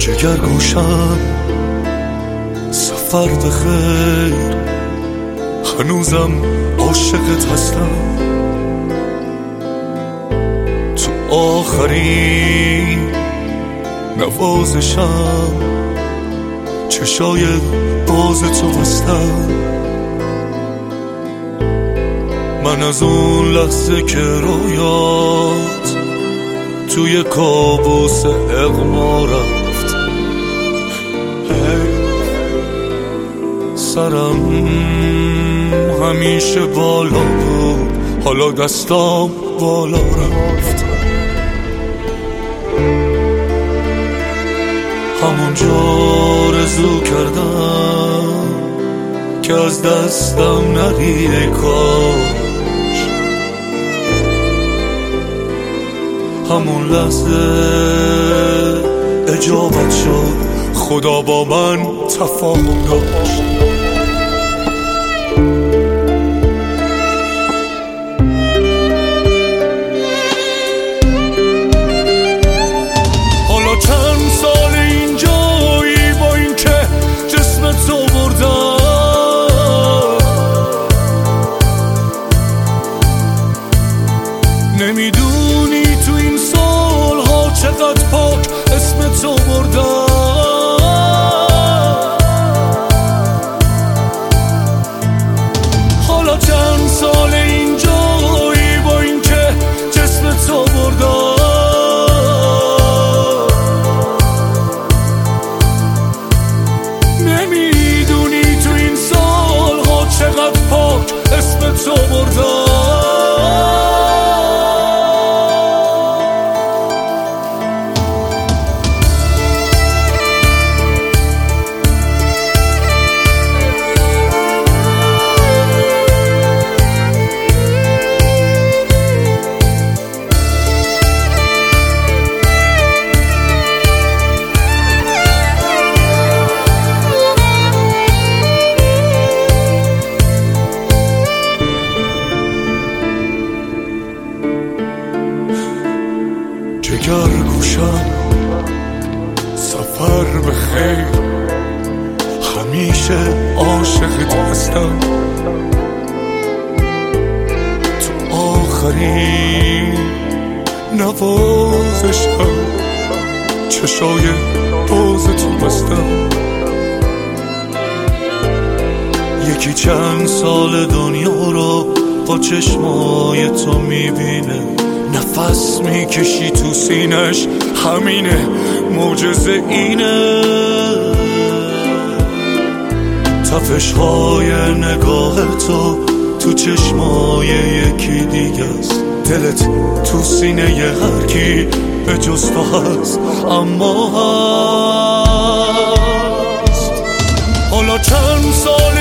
جگر گوشم سفر بخیر، هنوزم عاشقت هستم. تو آخرین نوازشم چشای باز تو بستم. من از اون لحظه که رویات توی کابوس اغما رفت، سرم همیشه بالا بود، حالا دستام بالا رفت. همونجا رزو کردم که از دستم نری ای کاش. همون لحظه اجابت شد، خدا با من تفاهم داشت. حالا چند سال اینجایی با این که جسمت رو بردم، نمیدونی تو این سالها چقدر پاک اسمت رو بردم. حالا چند سال اینجایی با این که جسمت رو بردم، نمیدونی تو این سالها چقدر پاک اسمت رو بردم. جگر گوشم سفر بخیر، همیشه عاشقت هستم. تو آخرین نوازشم چشای باز تو بستم. یکی چند سال دنیا رو با چشمای تو میبینه، نفس میکشی تو سینش، همینه معجزه اینه. تفش‌های نگاه تو چشمای یکی دیگه است، دلت تو سینه هر کی به جز تو هست، اما هست. حالا چند سال